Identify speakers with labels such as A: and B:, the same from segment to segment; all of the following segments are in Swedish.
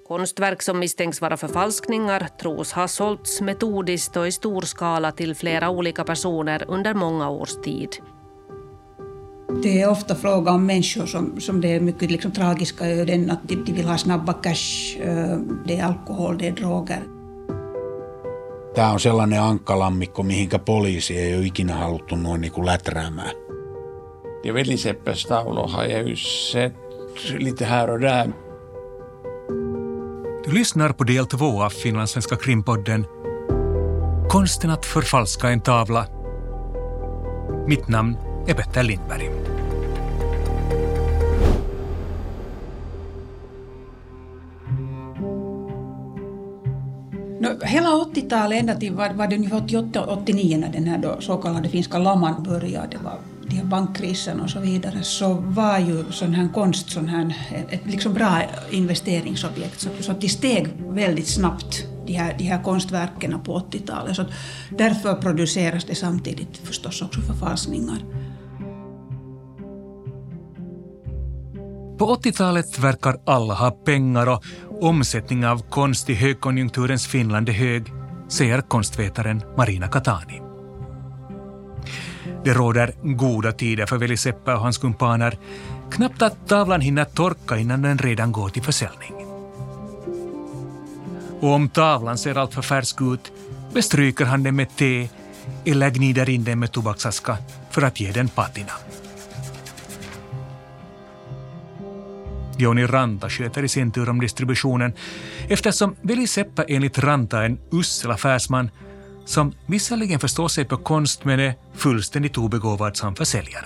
A: Konstverk som misstänks vara förfalskningar tros ha sålts metodiskt och i stor skala till flera olika personer under många års tid.
B: Det är ofta fråga om människor som det är mycket liksom tragiska öden, att de vill ha snabba cash, det är alkohol, det är droger.
C: Tämä on sellainen ankkalammikko, mihinkä poliisi ei ole ikinä haluttu noin niin kuin läträämään.
D: Ja Veli-Seppäs-tavlor har jag ju sett lite här och där.
E: Du lyssnar på del 2 av Finlandssvenska krimpodden Konsten att förfalska en tavla. Mitt namn är Petter Lindberg.
B: Hela 80-talet ända till var det ungefär 88-89 när den här då så kallade finska laman började, det var de här bankkrisen och så vidare, så var ju sån här konst ett liksom bra investeringsobjekt, så att de steg väldigt snabbt de här konstverken på 80-talet, så därför produceras det samtidigt förstås också förfalskningar.
E: På 80-talet verkar alla ha pengar och omsättning av konst i högkonjunkturens Finland är hög, säger konstvetaren Marina Katani. Det råder goda tider för Veli-Seppä och hans kumpaner. Knappt att tavlan hinner torka innan den redan går till försäljning. Och om tavlan ser allt för färsk ut bestryker han den med te eller gnider in den med tobaksaska för att ge den patina. Jouni Ranta sköter i sin tur om distributionen eftersom Veli-Seppä enligt Ranta är en usel affärsman som visserligen förstår sig på konst men är fullständigt obegåvad som försäljare.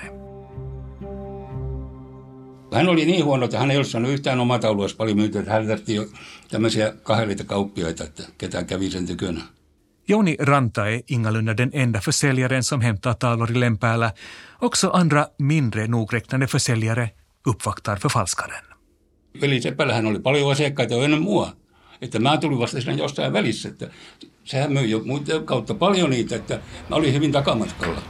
F: Hän oli niin huono, että hän ei ollut saanut yhtään omaa taulua paljon myytyä, että hän tarvitsi jo tämmöisiä kahdelita kauppiaita, että ketään kävi sen tykönä.
E: Jouni Ranta är ingalunda den enda försäljaren som hämtar tavlor i Lempäällä. Också andra mindre nogräknade försäljare uppvaktar förfalskaren.
F: Veli-Seppällähän oli paljon asiakkaita ennen mua, että mä tulin vasta siinä jossain välissä, että sehän myi jo muiden kautta paljon niitä, että mä olin hyvin takamatkalla.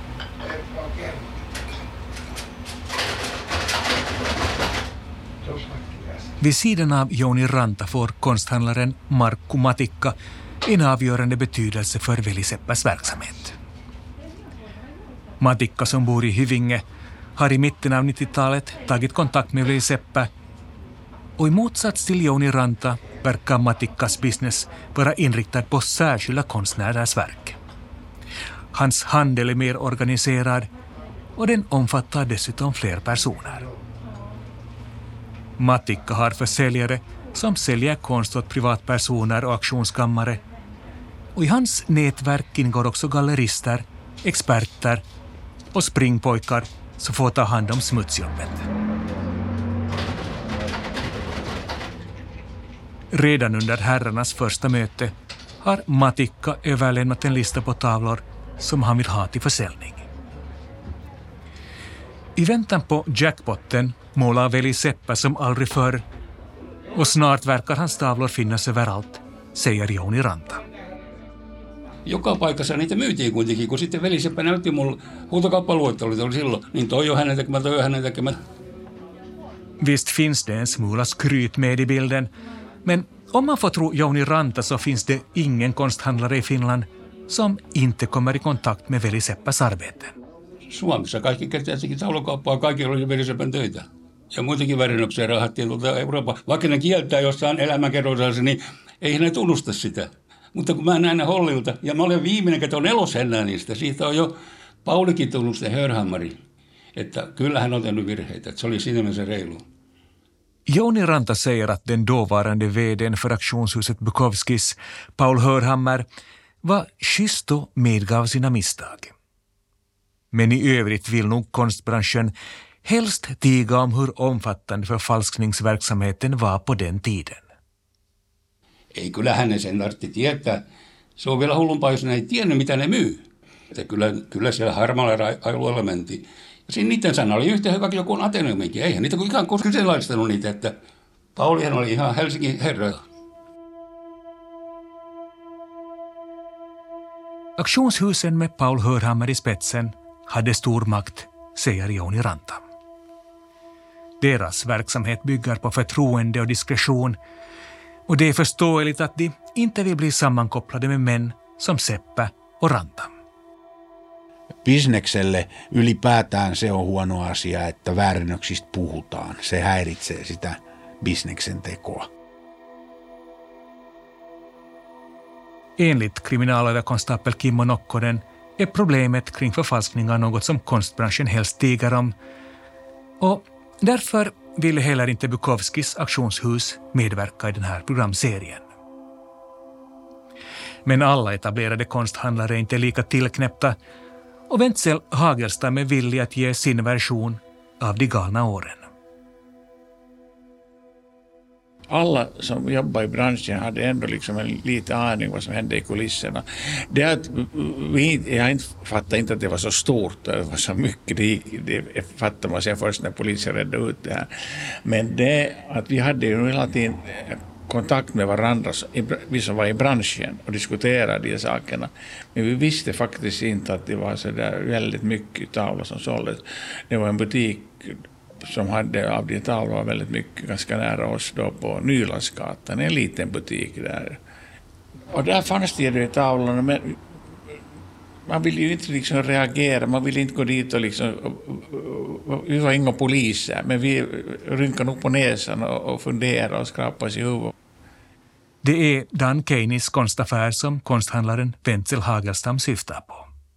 E: Vid sidan av Jouni Ranta får konsthandlaren Markku Matikka en avgörande betydelse för Veli-Seppäs verksamhet. Matikka som bor i Hyvinge har i mitten av 90-talet tagit kontakt med Veli-Seppä och i motsats till Jouni Ranta verkar Matikkas business vara inriktad på särskilda konstnärers verk. Hans handel är mer organiserad och den omfattar dessutom fler personer. Matikka har försäljare som säljer konst åt privatpersoner och auktionskammare. Och i hans nätverk ingår också gallerister, experter och springpojkar som får ta hand om smutsjobbet. Redan under herrarnas första möte har Matikka överlämnat en lista på tavlor som han vill ha till försäljning. I väntan på jackpotten målar Veli-Seppä som aldrig förr och snart verkar hans tavlor finnas överallt, säger Jouni Ranta.
F: Joka paikassa niitä myytiin kuitenkin, kun sitten Veli-Seppä näytti mulle huutokauppaluettelut oli silloin, niin toi on hänen tekemä.
E: Visst finns det en smula skryt med i bilden, men om man får tro Jouni Ranta så finns det ingen konsthandlare i Finland som inte kommer i kontakt med Veli-Seppäs arbeten.
F: Suomessa kaikki kertaisikin taulukauppaa, kaikilla oli Veli-Seppän töitä. Ja muutenkin värinöksiä rahattiin tuolta Euroopan. Vaikka ne kieltää jossain elämäkerronnassa, niin ei ne tunnusta sitä. Mutta kun mä näen ne Hollilta, ja mä olen viimeinen, ketä on elossa enää niistä, siitä on jo Paulikin tullut se Hörhammari. Että kyllä hän on tehnyt virheitä, että se oli siinä mielessä reilu.
E: Jouni Ranta säger att den dåvarande vdn för auktionshuset Bukowskis, Paul Hörhammer, var schysst och medgav sina misstag. Men i övrigt vill nog konstbranschen helst tiga om hur omfattande förfalskningsverksamheten var på den tiden.
F: Ei kyllä hänen sen tarvitse tietää. Se on vielä hullumpaa, jos ne ei tiennyt, mitä ne myy. Että kyllä siellä harmaalla alueella mentiin. Ja siinä niiden sana oli yhtä hyvä joku on Ateneuminkin. Eihän niitä kukaan koskaan sellaistanut niitä, että Paulihan oli ihan Helsingin herra.
E: Auktionshusen med Paul Hörhammer i spetsen hade stor makt, säger Jouni Ranta. Deras verksamhet bygger på förtroende och diskretion Och det är förståeligt att de inte vill bli sammankopplade med män som Seppä och Ranta.
C: Bisnekselle ylipäätään se on huono asia, että väärennöksistä puhutaan. Se häiritsee sitä bisneksen tekoa.
E: Enligt kriminalöverkonstapel Kimmo Nokkonen är problemet kring förfalskningar något som konstbranschen helst tiger om. Och därför ville heller inte Bukowskis auktionshus medverka i den här programserien. Men alla etablerade konsthandlare är inte lika tillknäppta och Wenzel Hagelstam är villig att ge sin version av de galna åren.
D: Alla som jobbar i branschen hade ändå liksom en liten aning vad som hände i kulisserna. Det att jag fattade inte att det var så stort, det var så mycket, det fattar man sig först när polisen räddade ut det här. Men det att vi hade ju hela tiden kontakt med varandra, vi som var i branschen och diskuterade de sakerna. Men vi visste faktiskt inte att det var så där väldigt mycket tavlor som såldes. Det var en butik som hade av de tavlor väldigt mycket ganska nära oss då på Nylandsgatan, en liten butik där. Och där fanns det ju tavlorna, men man ville ju inte liksom reagera, man ville inte gå dit och liksom, vi var inga poliser, men vi rynkade nog på näsan och funderade och skrapade sig i huvudet.
E: Det är Dan Keynes konstaffär som konsthandlaren Wenzel Hagelstam syftar på.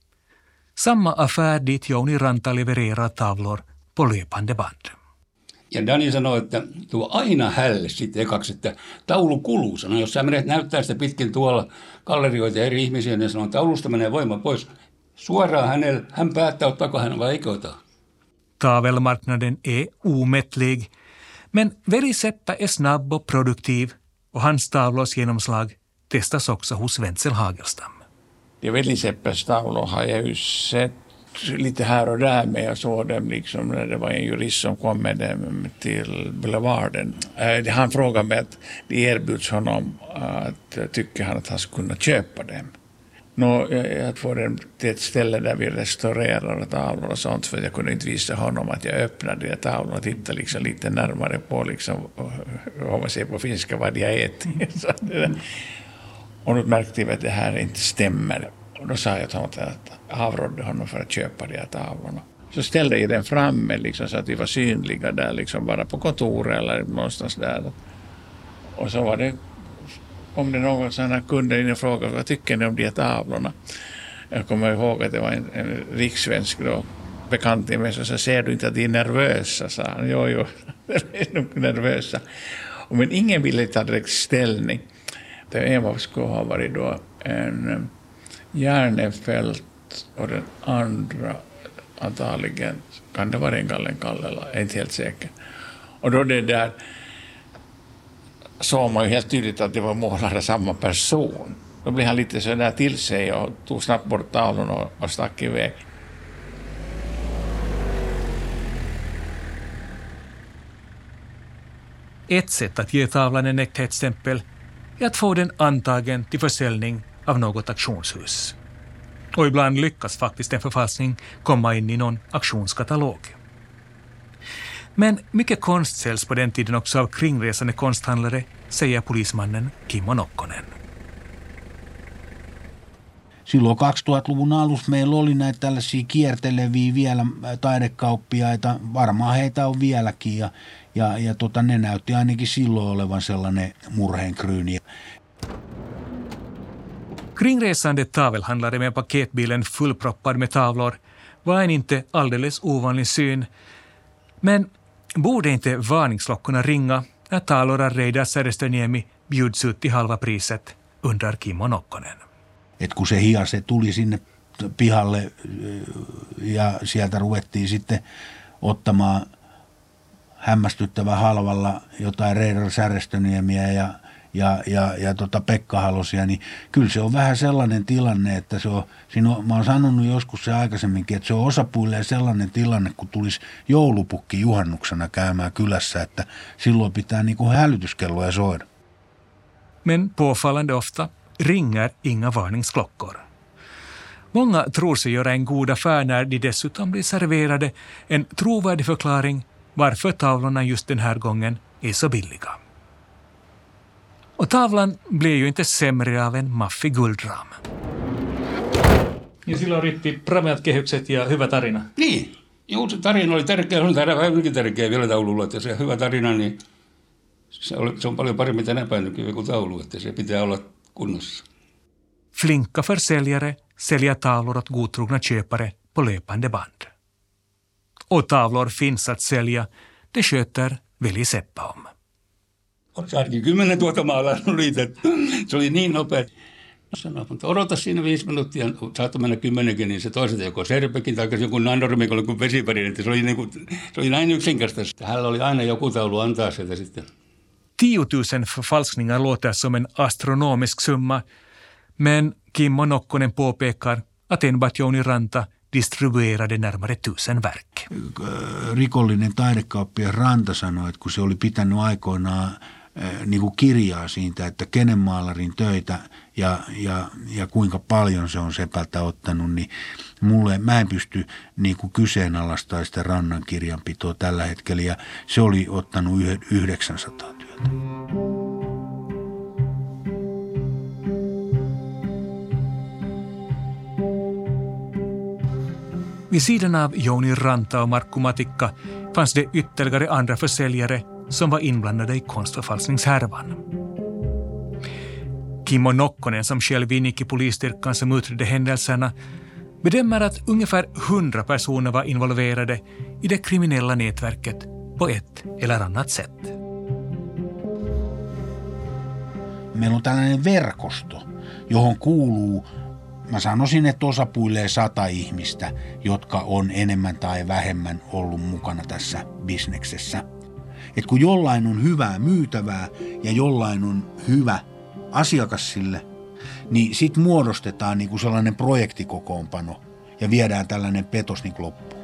E: Samma affär dit Jouni Ranta levererar tavlor på löpande band.
F: Ja Dani sanoi, että tuo aina hälle sitten ekaksi, että taulu kuluu. Sanoi, jos sä menet näyttää sitä pitkin tuolla gallerioita eri ihmisiä, niin sanoi, taulusta menee voima pois. Suoraan hänelle, hän päättää, ottaako hän vai eikö ota.
E: Tavelmarknaden är omättlig, men Veli Seppä är snabb och produktiv och hans tavlors genomslag testas också hos Wenzel Hagelstam.
D: De Veli Seppäs tavlor har jag ju sett lite här och där, men jag såg dem liksom när det var en jurist som kom med dem till Boulevarden. Han frågade mig att det erbjuds honom att tycker han att han skulle kunna köpa dem. Jag får dem till ett ställe där vi restaurerar tavlor och sånt, för jag kunde inte visa honom att jag öppnade de tavlorna och tittade liksom lite närmare på liksom, om man ser på finska vad jag äter. Och då märkte vi att det här inte stämmer. Och då sa jag till honom att avrådde honom för att köpa de här tavlorna. Så ställde jag den framme liksom, så att vi var synliga där, liksom, bara på kontoret eller någonstans där. Och så var det, om det någon sån här kunde in och frågade, vad tycker ni om de här tavlorna? Jag kommer ihåg att det var en rikssvensk då, bekant till mig, så ser du inte att de är nervösa, sa han. Jo, de är nog nervösa. Men ingen ville ta direkt ställning. Det ena skulle ha varit då en Järnefelt och den andra antagligen, kan det vara en Gallenkalle, jag är inte helt säker. Och då det där såg man ju helt tydligt att det var målare samma person. Då blev han lite så där till sig och tog snabbt bort tavlon och stack iväg.
E: Ett sätt att ge tavlan en äkthetsstämpel är att få den antagen till försäljning av något auktionshus. Och ibland lyckas faktiskt en förfalskning komma in i någon auktionskatalog. Men mycket konst säljs på den tiden också av kringresande konsthandlare, säger polismannen Kimmo Nokkonen.
C: Silloin 2000-luvun alussa meillä oli näitä tällaisia kierteleviä vielä taidekauppiaita, varmaan heitä on vieläkin, ja ne näytti ainakin silloin olevan sellainen murheenkryyni.
E: Kringresande tavelhandlare med paketbilen fullproppad med tavlor var en inte alldeles ovanlig syn, men borde inte varningsklockorna ringa när tavlor av Reidar Särestöniemi bjuds ut till halva priset, undrar Kimmo Nokkonen.
C: Et kun se hiase tuli sinne pihalle ja sieltä ruvettiin sitten ottamaan hämmästyttävän halvalla jotain Reidar Särestöniemiä ja Pekka Halosia, niin kyllä se on vähän sellainen tilanne, että se on, mä oon sanonut joskus se aikaisemminkin, että se on osapuilleen sellainen tilanne, kun tulisi joulupukki juhannuksena käymään kylässä, että silloin pitää niinku hälytyskelloja soida.
E: Men påfallande ofta ringer inga varningsklockor. Många tror sig göra en god affär när de dessutom blir serverade en trovärdig förklaring varför tavlorna just den här gången är så billiga. Och tavlan blev ju inte sämre av en maffig guldram.
G: Ja silloin riitti prameat kehykset ja hyvä tarina.
F: Niin. Joo, se tarina oli tärkeä, se on hyvinkin tärkeä vielä taululla, että se hyvä tarina, niin se on paljon paremmin tänä päivänä kuin taulu, että se pitää olla kunnossa.
E: Flinka försäljare säljer tavlor åt godtrogna köpare på löpande band. Och tavlor finns att sälja, det sköter Veli Seppä om.
F: Oletko ainakin 10 000 maalannut niitä, se oli niin nopea. Sanoin, mutta odota siinä 5 minuuttia, saattoi mennä 10, niin se toiset joko Serpekin tai joku Nanormikolle kuin vesipärin, että se oli näin yksinkertaista. Hänellä oli aina joku taulu antaa sieltä sitten.
E: 10 000 förfalskningar låter som en astronomisk summa, men Kimmo Nokkonen påpekar att enbart Jouni Ranta distribuerade närmare 1000 verk.
C: Rikollinen taidekauppias Ranta sanoi, että kun se oli pitänyt aikoinaan niin kuin kirjaa siitä, että kenen maalarin töitä ja kuinka paljon se on Sepältä ottanut, niin mä en pysty niin kuin kyseenalaistamaan sitä Rannan kirjanpitoa tällä hetkellä, ja se oli ottanut 900 työtä.
E: Vid sidan av Jouni Ranta och Markku Matikka fanns det ytterligare andra försäljare som var inblandade i konstförfalskningshärvan. Kimmo Nokkonen, som själv ingick i polisstyrkan som utredde händelserna, bedömer att ungefär 100 personer var involverade i det kriminella nätverket på ett eller annat sätt.
C: Meillä on tällainen verkosto, johon kuuluu, mä sanoisin, että osapuilee 100 ihmistä, jotka on enemmän tai vähemmän ollut mukana tässä bisneksessä. Että kun jollain on hyvää myytävää ja jollain on hyvä asiakas sille, niin sit muodostetaan niinku sellainen projektikokoonpano ja viedään tällainen petos niinku loppuun.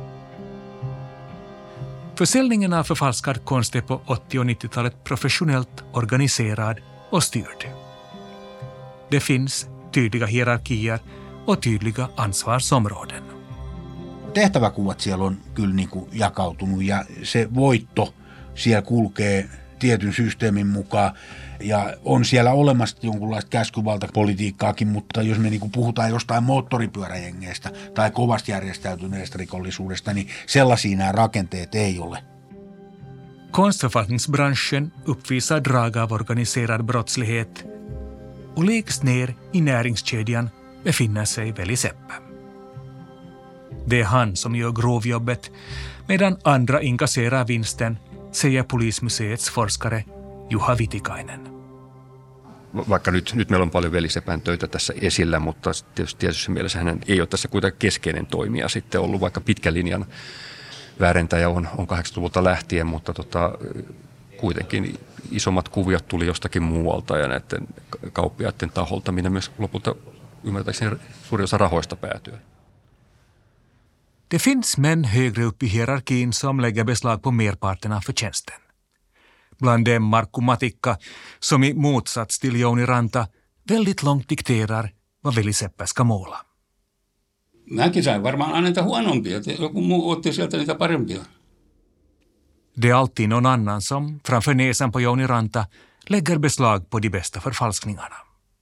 E: Försäljningen av förfalskad konst är på 80- och 90-talet professionellt organiserad och styrd. Det finns tydliga hierarkier och tydliga ansvarsområden.
C: Tehtäväkuvat siellä on kyllä niinku jakautunut ja se voitto siellä kulkee tietyn systeemin mukaan ja on siellä olemassa jonkunlaista käskyvaltapolitiikkaakin, mutta jos me niinku puhutaan jostain moottoripyöräjengeistä tai kovasti järjestäytyneestä rikollisuudesta, niin sellaisia nämä rakenteet ei ole.
E: Konstförvaltningsbranschen uppvisar drag av organiserad brottslighet och lägst ner i näringskedjan befinner sig Veli Seppä. Det är han som gör grovjobbet medan andra inkasserar vinsten, säger Polismuseets forskare Juha Vitikainen.
H: Vaikka nyt meillä on paljon Veli Sepän töitä tässä esillä, mutta tietysti mielessä hän ei ole tässä kuitenkaan keskeinen toimija sitten ollut, vaikka pitkän linjan väärentäjä on 80-luvulta lähtien, mutta kuitenkin isommat kuviot tuli jostakin muualta ja näiden kauppiaiden taholta, minne myös lopulta ymmärtääkseni suurin osa rahoista päätyy.
E: Det finns män högre upp i hierarkin som lägger beslag på merparten av förtjänsten. Bland dem Markku Matikka, som i motsats till Jouni Ranta väldigt långt dikterar vad Veli Seppä ska måla.
F: Mäkin sain varmaan aina niitä huonompia, että joku muu otti sieltä niitä parempia.
E: Det är alltid någon annan som, framför näsan på Jouni Ranta, lägger beslag på de bästa förfalskningarna.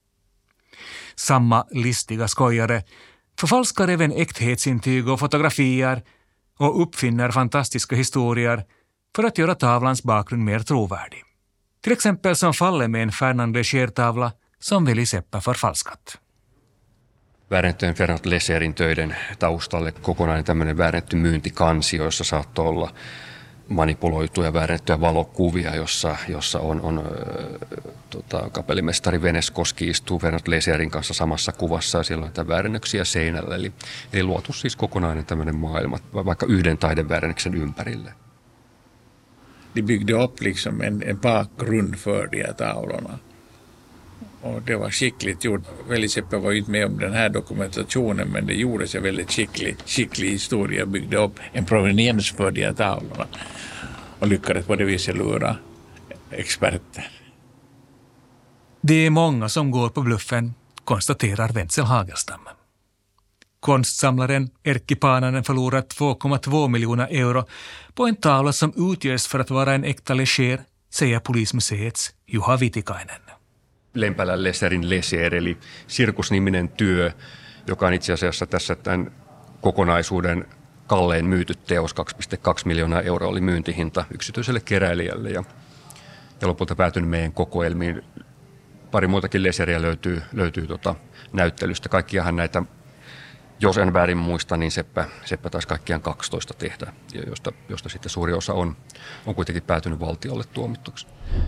E: Samma listiga skojare förfalskar även äkthetsintyg och fotografier och uppfinner fantastiska historier för att göra tavlans bakgrund mer trovärdig. Till exempel som fallet med en Fernand Léger-tavla som Veli Seppä förfalskat.
H: Väärennettyjen Fernand Légerin töiden taustalle kokonainen tämmöinen väärennetty myyntikansio, jossa saattoi olla manipuloituja väärennettyjä valokuvia, jossa on kapellimestari Veneskoski istuu Fernand Légerin kanssa samassa kuvassa ja siellä on näitä väärennöksiä seinällä. Eli luotu siis kokonainen tämmöinen maailma, vaikka yhden taideväärennöksen ympärille.
D: De byggde upp liksom en bakgrund för de här tavlorna. Och det var skickligt gjort. Veli Seppä var inte med om den här dokumentationen, men det gjordes en väldigt skicklig historia. Byggde upp en proveniens för de här tavlorna och lyckades på det viset lura experter.
E: Det är många som går på bluffen, konstaterar Wenzel Hagelstam. Konstsamlaren Erkki Paananen förlorar 2,2 miljoner euro på en tavla som utges för att vara en äkta Léger säger Polismuseets Juha Vitikainen.
H: Lempälän Leserin Leser, eli sirkusniminen työ, joka on itse asiassa tässä tämän kokonaisuuden kallein myyty teos, 2,2 miljoonaa euroa oli myyntihinta yksityiselle keräilijälle ja lopulta päätynyt meidän kokoelmiin. Pari muutakin Leseriä löytyy näyttelystä. Kaikkiahan näitä, jos en väärin muista, niin Seppä taisi kaikkiaan 12 tehdä, josta sitten suuri osa on kuitenkin päätynyt valtiolle tuomittuksi.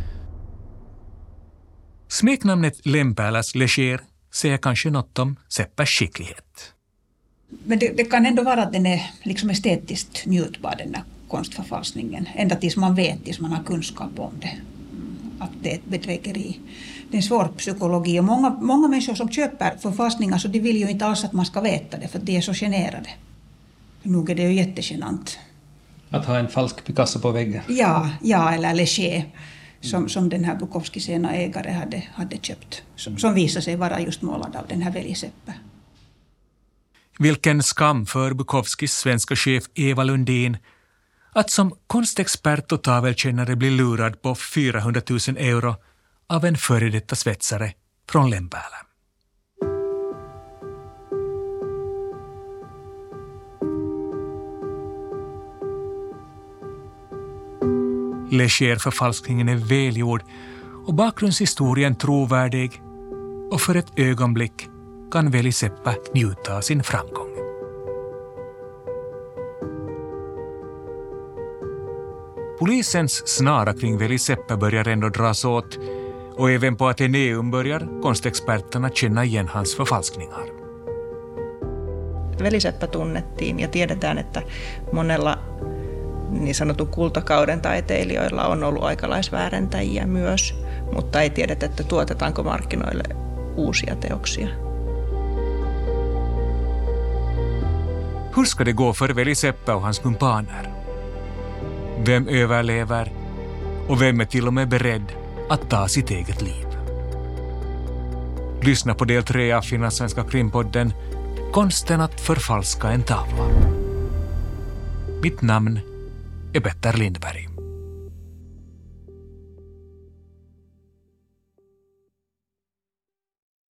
E: Smeknamnet Lempääläs Leger säger kanske något om Seppas skicklighet.
B: Men det kan ändå vara att den är liksom estetiskt njutbar, den där konstförfalskningen. Ända tills man vet, tills man har kunskap om det. Att det är ett bedrägeri. Det är en svår psykologi. Och många människor som köper förfalskningar så de vill ju inte alls att man ska veta det, för de är så generade. Nog är det ju jättegenant.
G: Att ha en falsk Picasso på väggen?
B: Ja, eller Leger. Som den här Bukowskis ena ägare hade köpt. Som visade sig vara just målad av den här Veli Seppä.
E: Vilken skam för Bukowskis svenska chef Eva Lundin att som konstexpert och tavelkännare bli lurad på 400 000 euro av en före detta svetsare från Lempälä. Leger-förfalskningen är välgjord och bakgrundshistorien trovärdig, och för ett ögonblick kan Veli Seppä njuta sin framgång. Polisens snara kring Veli Seppä börjar ändå dras åt, och även på Ateneum börjar konstexperterna känna igen hans förfalskningar.
I: Veli Seppä tunnettiin ja tiedetään, että monella niin sanotun kultakauden taiteilijoilla on ollut aikalaisväärentäjiä myös, mutta ei tiedetä, että tuotetaanko markkinoille uusia teoksia.
E: Hur ska det gå för Veli Seppä och hans kumpaner? Vem överlever och vem är till och med beredd att ta sitt eget liv? Lyssna på del 3 av Finlandssvenska krimpodden Konsten att förfalska en tavla. Mitt namn är Petter Lindberg.